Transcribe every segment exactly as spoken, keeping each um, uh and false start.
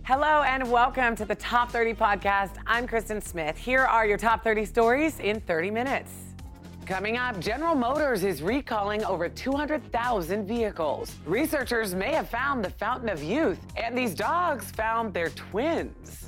Hello and welcome to the Top thirty podcast. I'm Kristen Smith. Here are your top thirty stories in thirty minutes. Coming up, General Motors is recalling over two hundred thousand vehicles. Researchers may have found the fountain of youth, and these dogs found their twins.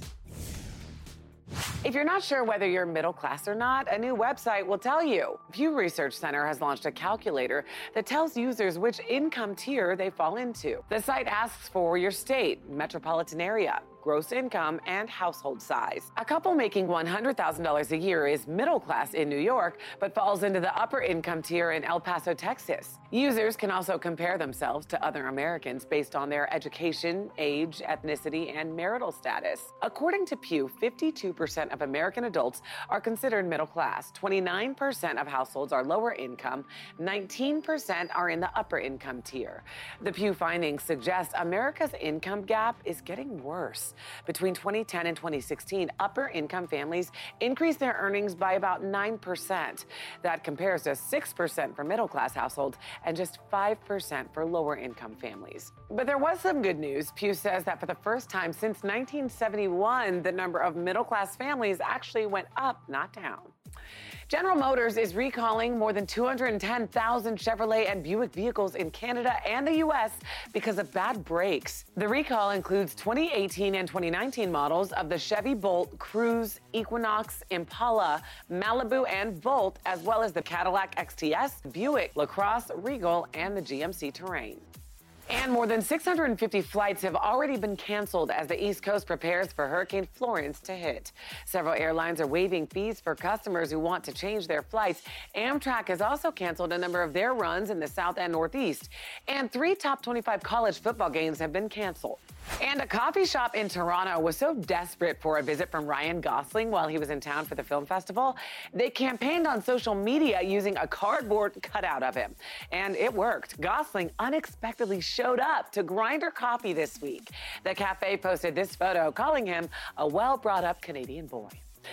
If you're not sure whether you're middle class or not, a new website will tell you. Pew Research Center has launched a calculator that tells users which income tier they fall into. The site asks for your state, metropolitan area, gross income, and household size. A couple making one hundred thousand dollars a year is middle class in New York, but falls into the upper income tier in El Paso, Texas. Users can also compare themselves to other Americans based on their education, age, ethnicity, and marital status. According to Pew, fifty-two percent of American adults are considered middle class, twenty-nine percent of households are lower income, nineteen percent are in the upper income tier. The Pew findings suggest America's income gap is getting worse. Between twenty ten and twenty sixteen, upper income families increased their earnings by about nine percent. That compares to six percent for middle class households and just five percent for lower income families. But there was some good news. Pew says that for the first time since nineteen seventy-one, the number of middle class families actually went up, not down. General Motors is recalling more than two hundred ten thousand Chevrolet and Buick vehicles in Canada and the U S because of bad brakes. The recall includes twenty eighteen and twenty nineteen models of the Chevy Bolt, Cruze, Equinox, Impala, Malibu, and Volt, as well as the Cadillac X T S, Buick, LaCrosse, Regal, and the G M C Terrain. And more than six hundred fifty flights have already been canceled as the East Coast prepares for Hurricane Florence to hit. Several airlines are waiving fees for customers who want to change their flights. Amtrak has also canceled a number of their runs in the South and Northeast. And three top twenty-five college football games have been canceled. And a coffee shop in Toronto was so desperate for a visit from Ryan Gosling while he was in town for the film festival, they campaigned on social media using a cardboard cutout of him. And it worked. Gosling unexpectedly showed up to Grindr Coffee this week. The cafe posted this photo, calling him a well-brought-up Canadian boy.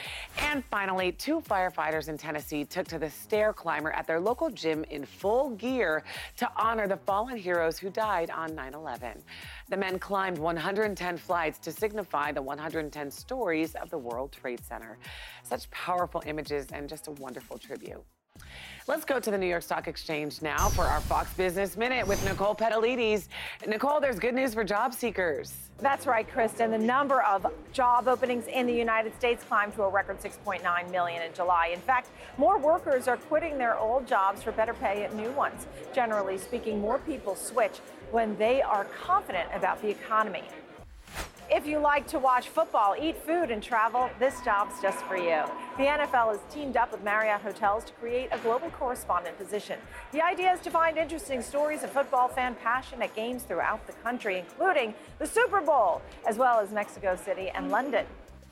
And finally, two firefighters in Tennessee took to the stair climber at their local gym in full gear to honor the fallen heroes who died on nine eleven. The men climbed one hundred ten flights to signify the one hundred ten stories of the World Trade Center. Such powerful images and just a wonderful tribute. Let's go to the New York Stock Exchange now for our Fox Business Minute with Nicole Petalides. Nicole, there's good news for job seekers. That's right, Kristen. The number of job openings in the United States climbed to a record six point nine million in July. In fact, more workers are quitting their old jobs for better pay at new ones. Generally speaking, more people switch when they are confident about the economy. If you like to watch football, eat food, and travel, this job's just for you. The N F L has teamed up with Marriott Hotels to create a global correspondent position. The idea is to find interesting stories of football fan passion at games throughout the country, including the Super Bowl, as well as Mexico City and London.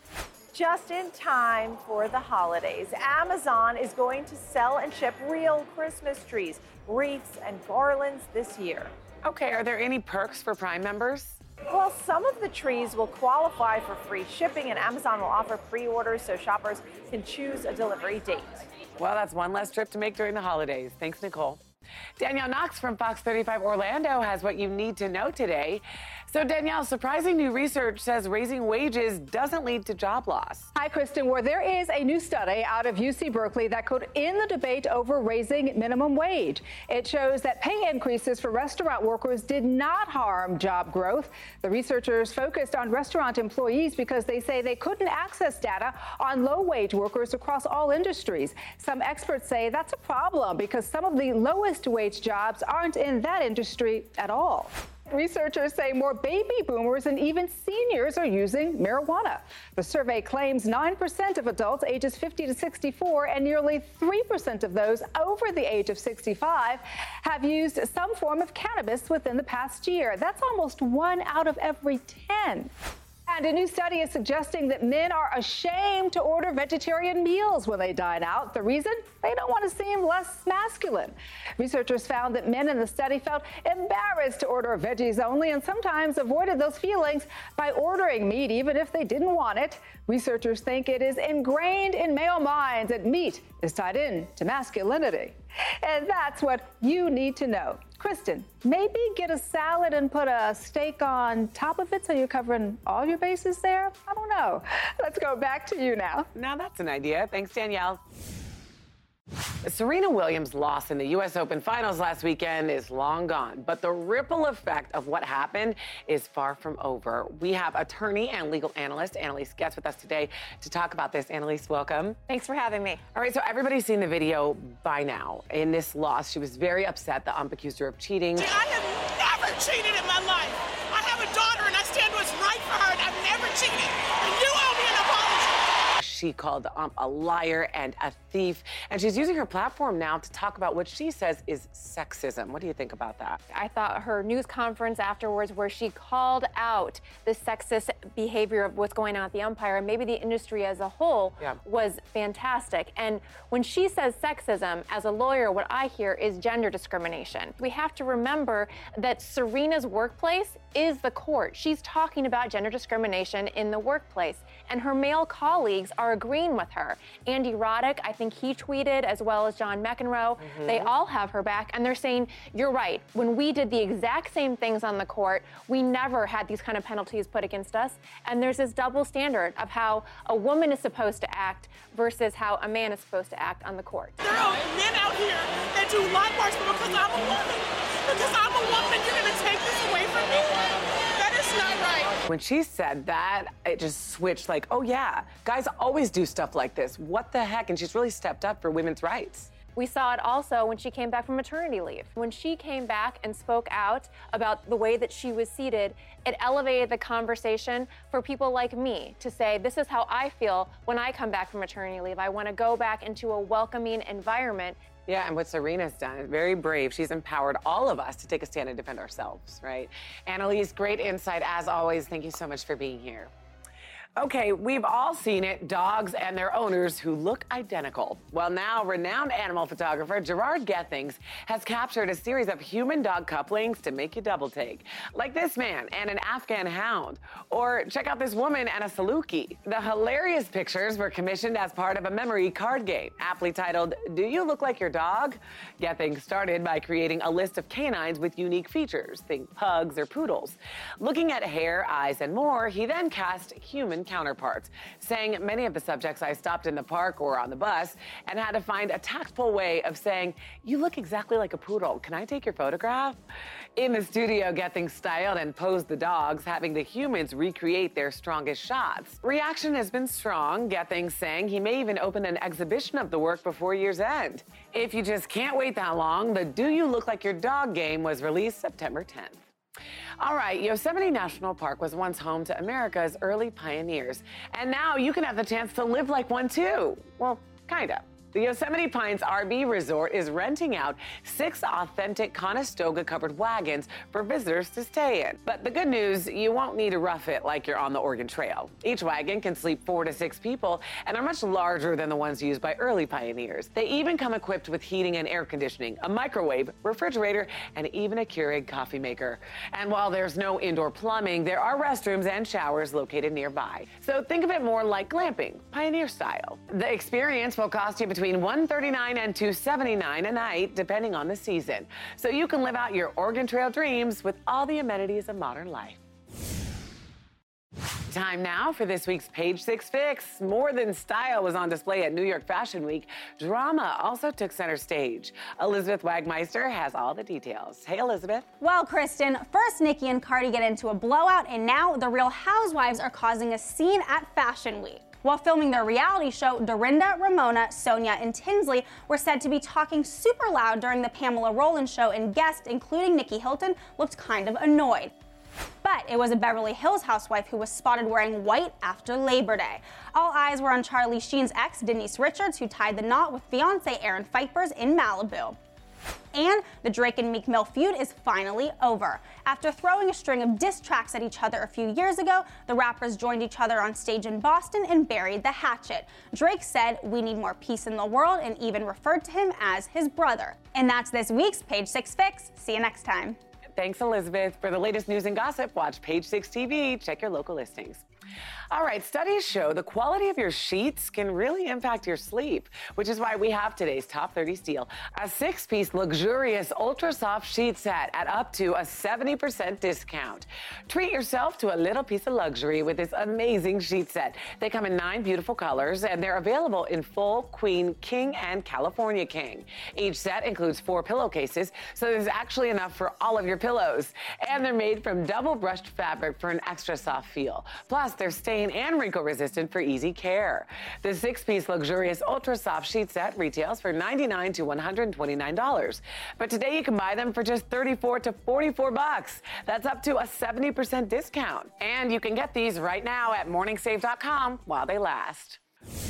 Just in time for the holidays, Amazon is going to sell and ship real Christmas trees, wreaths, and garlands this year. Okay, are there any perks for Prime members? Well, some of the trees will qualify for free shipping, and Amazon will offer pre-orders so shoppers can choose a delivery date. Well, that's one less trip to make during the holidays. Thanks, Nicole. Danielle Knox from Fox thirty-five Orlando has what you need to know today. So, Danielle, surprising new research says raising wages doesn't lead to job loss. Hi, Kristen. Well, there is a new study out of U C Berkeley that could end the debate over raising minimum wage. It shows that pay increases for restaurant workers did not harm job growth. The researchers focused on restaurant employees because they say they couldn't access data on low-wage workers across all industries. Some experts say that's a problem because some of the lowest wage jobs aren't in that industry at all. Researchers say more baby boomers and even seniors are using marijuana. The survey claims nine percent of adults ages fifty to sixty-four and nearly three percent of those over the age of sixty-five have used some form of cannabis within the past year. That's almost one out of every ten. And a new study is suggesting that men are ashamed to order vegetarian meals when they dine out. The reason? They don't want to seem less masculine. Researchers found that men in the study felt embarrassed to order veggies only and sometimes avoided those feelings by ordering meat even if they didn't want it. Researchers think it is ingrained in male minds that meat is tied in to masculinity. And that's what you need to know. Kristen, maybe get a salad and put a steak on top of it so you're covering all your bases there? I don't know. Let's go back to you now. Now that's an idea. Thanks, Danielle. Serena Williams' loss in the U S Open Finals last weekend is long gone, but the ripple effect of what happened is far from over. We have attorney and legal analyst Annalise Getz with us today to talk about this. Annalise, welcome. Thanks for having me. All right, so everybody's seen the video by now. In this loss, she was very upset. The ump accused her of cheating. I have never cheated in my life. I have a daughter, and I stand what's right for her, and I've never cheated. And you owe me an apology. She called the ump a liar and a thief, and she's using her platform now to talk about what she says is sexism. What do you think about that? I thought her news conference afterwards, where she called out the sexist behavior of what's going on at the umpire and maybe the industry as a whole, yeah. was fantastic. And when she says sexism, as a lawyer, what I hear is gender discrimination. We have to remember that Serena's workplace is the court. She's talking about gender discrimination in the workplace, and her male colleagues are agreeing with her. Andy Roddick, I think he tweeted, as well as John McEnroe. Mm-hmm. They all have her back, and they're saying, you're right. When we did the exact same things on the court, we never had these kind of penalties put against us. And there's this double standard of how a woman is supposed to act versus how a man is supposed to act on the court. There are men out here that do likewise, but because I'm a woman, because I'm a woman, you're gonna take this away from me? That is not right. When she said that, it just switched like, oh yeah, guys always do stuff like this. What the heck? And she's really stepped up for women's rights. We saw it also when she came back from maternity leave. When she came back and spoke out about the way that she was seated, it elevated the conversation for people like me to say, this is how I feel when I come back from maternity leave. I want to go back into a welcoming environment. Yeah, and what Serena's done, very brave. She's empowered all of us to take a stand and defend ourselves, right? Annalise, great insight as always. Thank you so much for being here. Okay, we've all seen it, dogs and their owners who look identical. Well, now renowned animal photographer Gerard Gethings has captured a series of human-dog couplings to make you double take. Like this man and an Afghan hound. Or check out this woman and a Saluki. The hilarious pictures were commissioned as part of a memory card game, aptly titled, Do You Look Like Your Dog? Gethings started by creating a list of canines with unique features, think pugs or poodles. Looking at hair, eyes, and more, he then cast human counterparts, saying many of the subjects I stopped in the park or on the bus and had to find a tactful way of saying, you look exactly like a poodle. Can I take your photograph? In the studio, Gethings styled and posed the dogs, having the humans recreate their strongest shots. Reaction has been strong, Gethings saying he may even open an exhibition of the work before year's end. If you just can't wait that long, the Do You Look Like Your Dog game was released September tenth. All right, Yosemite National Park was once home to America's early pioneers, and now you can have the chance to live like one too. Well, kinda. The Yosemite Pines R V Resort is renting out six authentic Conestoga-covered wagons for visitors to stay in. But the good news, you won't need to rough it like you're on the Oregon Trail. Each wagon can sleep four to six people and are much larger than the ones used by early pioneers. They even come equipped with heating and air conditioning, a microwave, refrigerator, and even a Keurig coffee maker. And while there's no indoor plumbing, there are restrooms and showers located nearby. So think of it more like glamping, pioneer style. The experience will cost you between between one hundred thirty-nine dollars and two hundred seventy-nine dollars a night, depending on the season. So you can live out your Oregon Trail dreams with all the amenities of modern life. Time now for this week's Page Six Fix. More than style was on display at New York Fashion Week. Drama also took center stage. Elizabeth Wagmeister has all the details. Hey, Elizabeth. Well, Kristen, first Nicki and Cardi get into a blowout, and now the Real Housewives are causing a scene at Fashion Week. While filming their reality show, Dorinda, Ramona, Sonia, and Tinsley were said to be talking super loud during the Pamela Roland show, and guests, including Nikki Hilton, looked kind of annoyed. But it was a Beverly Hills housewife who was spotted wearing white after Labor Day. All eyes were on Charlie Sheen's ex, Denise Richards, who tied the knot with fiancé Aaron Pfeiffer's in Malibu. And the Drake and Meek Mill feud is finally over. After throwing a string of diss tracks at each other a few years ago, the rappers joined each other on stage in Boston and buried the hatchet. Drake said, "We need more peace in the world," and even referred to him as his brother. And that's this week's Page Six Fix. See you next time. Thanks, Elizabeth. For the latest news and gossip, watch Page Six T V. Check your local listings. All right, studies show the quality of your sheets can really impact your sleep, which is why we have today's Top thirty Steal, a six-piece luxurious ultra-soft sheet set at up to a seventy percent discount. Treat yourself to a little piece of luxury with this amazing sheet set. They come in nine beautiful colors, and they're available in full, queen, king, and California king. Each set includes four pillowcases, so there's actually enough for all of your pillows. And they're made from double-brushed fabric for an extra soft feel. Plus, they're stain and wrinkle resistant for easy care. The six-piece luxurious ultra soft sheet set retails for ninety-nine to one hundred twenty-nine dollars. But today you can buy them for just thirty-four to forty-four bucks. That's up to a seventy percent discount. And you can get these right now at morning save dot com while they last.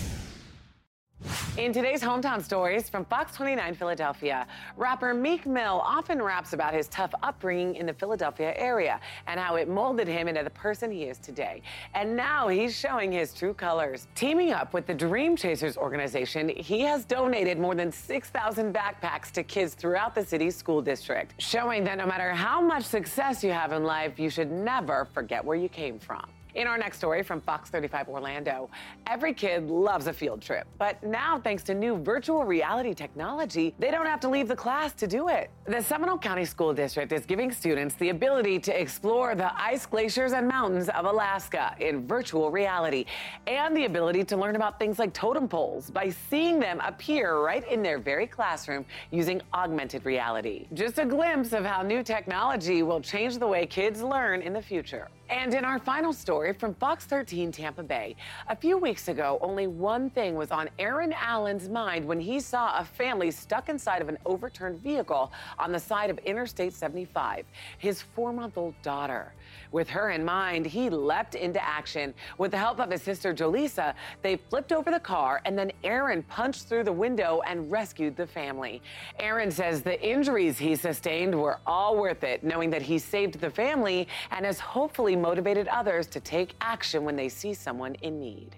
In today's hometown stories from Fox twenty-nine Philadelphia, rapper Meek Mill often raps about his tough upbringing in the Philadelphia area and how it molded him into the person he is today. And now he's showing his true colors. Teaming up with the Dream Chasers organization, he has donated more than six thousand backpacks to kids throughout the city's school district, showing that no matter how much success you have in life, you should never forget where you came from. In our next story from Fox thirty-five Orlando, every kid loves a field trip, but now thanks to new virtual reality technology, they don't have to leave the class to do it. The Seminole County School District is giving students the ability to explore the ice glaciers and mountains of Alaska in virtual reality, and the ability to learn about things like totem poles by seeing them appear right in their very classroom using augmented reality. Just a glimpse of how new technology will change the way kids learn in the future. And in our final story from Fox thirteen Tampa Bay, a few weeks ago, only one thing was on Aaron Allen's mind when he saw a family stuck inside of an overturned vehicle on the side of Interstate seventy-five, his four-month-old daughter. With her in mind, he leapt into action. With the help of his sister Jolisa, they flipped over the car, and then Aaron punched through the window and rescued the family. Aaron says the injuries he sustained were all worth it, knowing that he saved the family and has hopefully motivated others to take action when they see someone in need.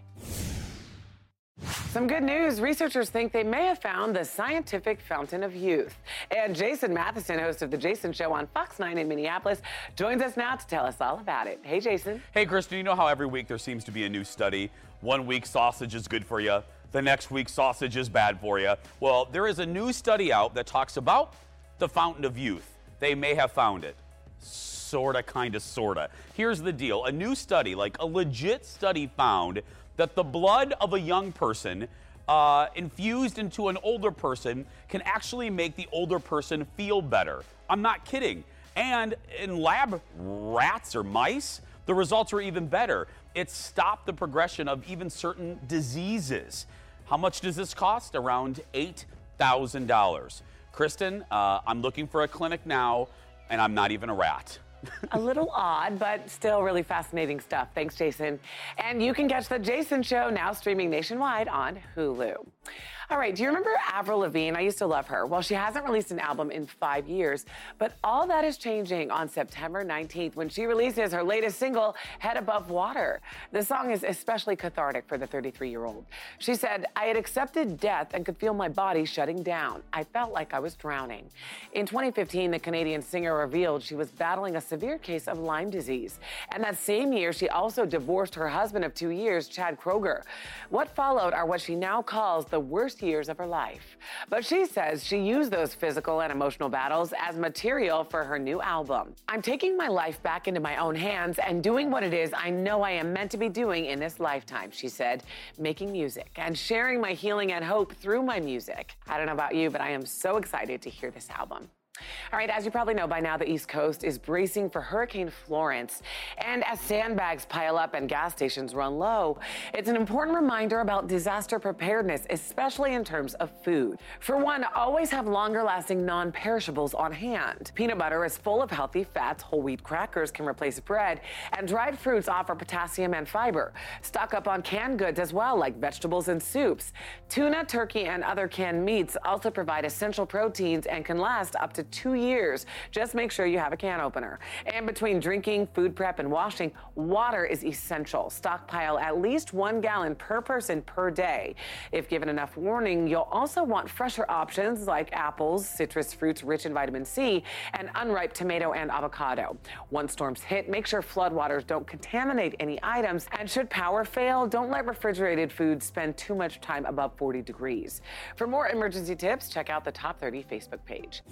Some good news. Researchers think they may have found the scientific fountain of youth. And Jason Matheson, host of The Jason Show on Fox nine in Minneapolis, joins us now to tell us all about it. Hey, Jason. Hey, Kristen, you know how every week there seems to be a new study? One week sausage is good for you. The next week sausage is bad for you. Well, there is a new study out that talks about the fountain of youth. They may have found it. Sorta, kinda, sorta. Here's the deal. A new study, like a legit study, found that the blood of a young person uh, infused into an older person can actually make the older person feel better. I'm not kidding. And in lab rats or mice, the results were even better. It stopped the progression of even certain diseases. How much does this cost? Around eight thousand dollars. Kristen, uh, I'm looking for a clinic now, and I'm not even a rat. A little odd, but still really fascinating stuff. Thanks, Jason. And you can catch The Jason Show now streaming nationwide on Hulu. All right, do you remember Avril Lavigne? I used to love her. Well, she hasn't released an album in five years, but all that is changing on September nineteenth when she releases her latest single, Head Above Water. The song is especially cathartic for the thirty-three-year-old. She said, I had accepted death and could feel my body shutting down. I felt like I was drowning. In twenty fifteen, the Canadian singer revealed she was battling a severe case of Lyme disease. And that same year, she also divorced her husband of two years, Chad Kroger. What followed are what she now calls the worst years of her life. But she says she used those physical and emotional battles as material for her new album. I'm taking my life back into my own hands and doing what it is I know I am meant to be doing in this lifetime, she said, making music and sharing my healing and hope through my music. I don't know about you, but I am so excited to hear this album. All right, as you probably know by now, the East Coast is bracing for Hurricane Florence. And as sandbags pile up and gas stations run low, it's an important reminder about disaster preparedness, especially in terms of food. For one, always have longer-lasting non-perishables on hand. Peanut butter is full of healthy fats, whole wheat crackers can replace bread, and dried fruits offer potassium and fiber. Stock up on canned goods as well, like vegetables and soups. Tuna, turkey, and other canned meats also provide essential proteins and can last up to two years. Just make sure you have a can opener. And between drinking, food prep, and washing, water is essential. Stockpile at least one gallon per person per day. If given enough warning, you'll also want fresher options like apples, citrus fruits rich in vitamin C, and unripe tomato and avocado. Once storms hit, make sure floodwaters don't contaminate any items. And should power fail, don't let refrigerated foods spend too much time above forty degrees. For more emergency tips, check out the Top thirty Facebook page.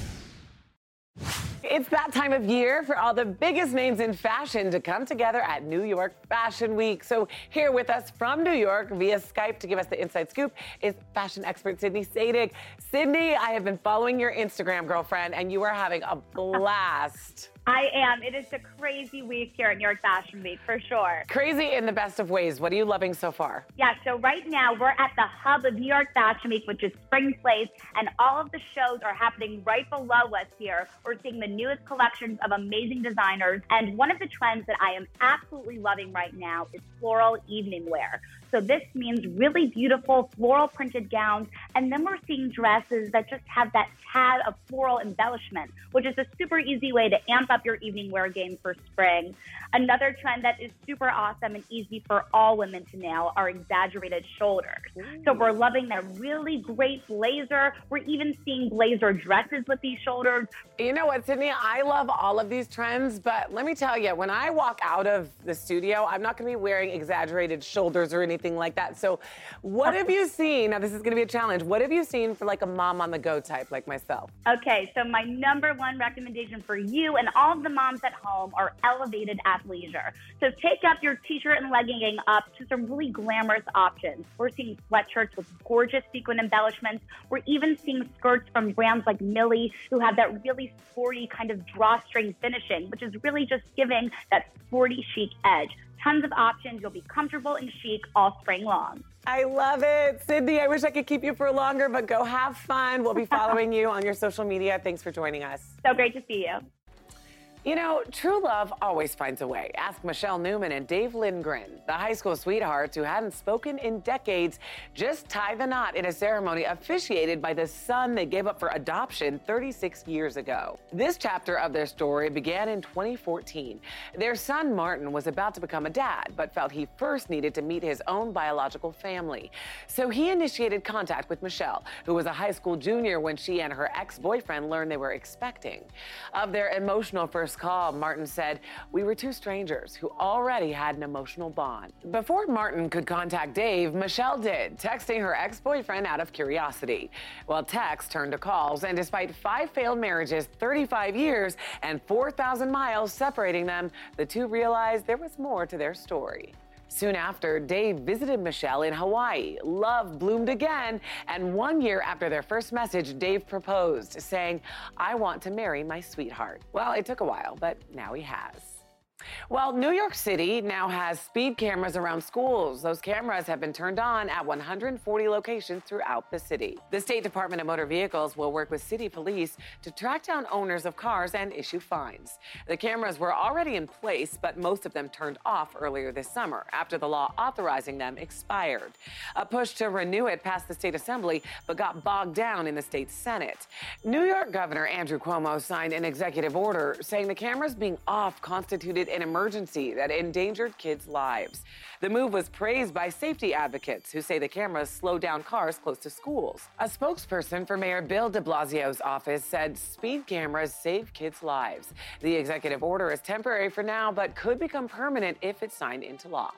It's that time of year for all the biggest names in fashion to come together at New York Fashion Week. So here with us from New York via Skype to give us the inside scoop is fashion expert Sydney Sadig. Sydney, I have been following your Instagram, girlfriend, and you are having a blast. I am. It is a crazy week here at New York Fashion Week, for sure. Crazy in the best of ways. What are you loving so far? Yeah, so right now we're at the hub of New York Fashion Week, which is Spring Place, and all of the shows are happening right below us here. We're seeing the newest collections of amazing designers, and one of the trends that I am absolutely loving right now is floral evening wear. So this means really beautiful floral printed gowns, and then we're seeing dresses that just have that tad of floral embellishment, which is a super easy way to amp up your evening wear game for spring. Another trend that is super awesome and easy for all women to nail are exaggerated shoulders. Ooh. So we're loving that really great blazer. We're even seeing blazer dresses with these shoulders. You know what, Sydney? I love all of these trends, but let me tell you, when I walk out of the studio, I'm not going to be wearing exaggerated shoulders or anything like that. So what have you seen? Now, this is going to be a challenge. What have you seen for like a mom on the go type like myself? Okay, so my number one recommendation for you and all of the moms at home are elevated athleisure. So take up your t-shirt and legging up to some really glamorous options. We're seeing sweatshirts with gorgeous sequin embellishments. We're even seeing skirts from brands like Millie who have that really sporty kind of drawstring finishing, which is really just giving that sporty chic edge. Tons of options. You'll be comfortable and chic all spring long. I love it. Sydney, I wish I could keep you for longer, but go have fun. We'll be following you on your social media. Thanks for joining us. So great to see you. You know, true love always finds a way. Ask Michelle Newman and Dave Lindgren, the high school sweethearts who hadn't spoken in decades, just tie the knot in a ceremony officiated by the son they gave up for adoption thirty-six years ago. This chapter of their story began in twenty fourteen. Their son, Martin, was about to become a dad, but felt he first needed to meet his own biological family. So he initiated contact with Michelle, who was a high school junior when she and her ex-boyfriend learned they were expecting. Of their emotional first call, Martin said, "We were two strangers who already had an emotional bond." Before Martin could contact Dave, Michelle did, texting her ex-boyfriend out of curiosity. Well, texts turned to calls, and despite five failed marriages, thirty-five years, and four thousand miles separating them, the two realized there was more to their story. Soon after, Dave visited Michelle in Hawaii. Love bloomed again, and one year after their first message, Dave proposed, saying, "I want to marry my sweetheart." Well, it took a while, but now he has. Well, New York City now has speed cameras around schools. Those cameras have been turned on at one hundred forty locations throughout the city. The State Department of Motor Vehicles will work with city police to track down owners of cars and issue fines. The cameras were already in place, but most of them turned off earlier this summer after the law authorizing them expired. A push to renew it passed the state assembly, but got bogged down in the state Senate. New York Governor Andrew Cuomo signed an executive order saying the cameras being off constituted an emergency that endangered kids' lives. The move was praised by safety advocates who say the cameras slow down cars close to schools. A spokesperson for Mayor Bill de Blasio's office said speed cameras save kids' lives. The executive order is temporary for now, but could become permanent if it's signed into law.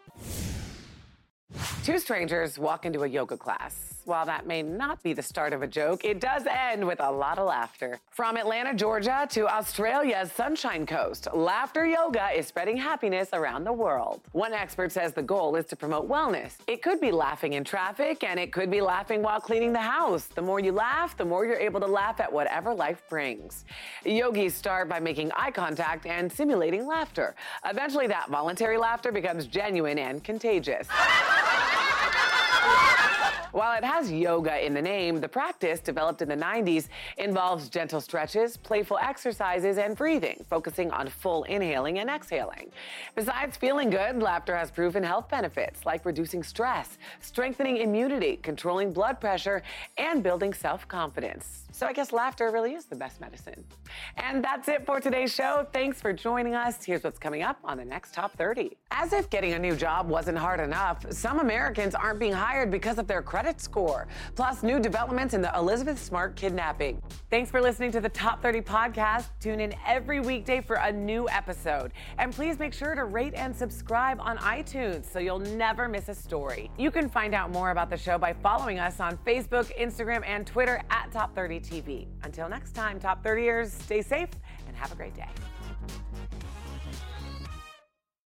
Two strangers walk into a yoga class. While that may not be the start of a joke, it does end with a lot of laughter. From Atlanta, Georgia to Australia's Sunshine Coast, laughter yoga is spreading happiness around the world. One expert says the goal is to promote wellness. It could be laughing in traffic, and it could be laughing while cleaning the house. The more you laugh, the more you're able to laugh at whatever life brings. Yogis start by making eye contact and simulating laughter. Eventually, that voluntary laughter becomes genuine and contagious. While it has yoga in the name, the practice, developed in the nineties, involves gentle stretches, playful exercises, and breathing, focusing on full inhaling and exhaling. Besides feeling good, laughter has proven health benefits like reducing stress, strengthening immunity, controlling blood pressure, and building self-confidence. So I guess laughter really is the best medicine. And that's it for today's show. Thanks for joining us. Here's what's coming up on the next Top thirty. As if getting a new job wasn't hard enough, some Americans aren't being hired because of their credit score. Plus, new developments in the Elizabeth Smart kidnapping. Thanks for listening to the Top thirty podcast. Tune in every weekday for a new episode. And please make sure to rate and subscribe on iTunes so you'll never miss a story. You can find out more about the show by following us on Facebook, Instagram, and Twitter at Top thirty T V. Until next time, Top thirtyers, stay safe and have a great day.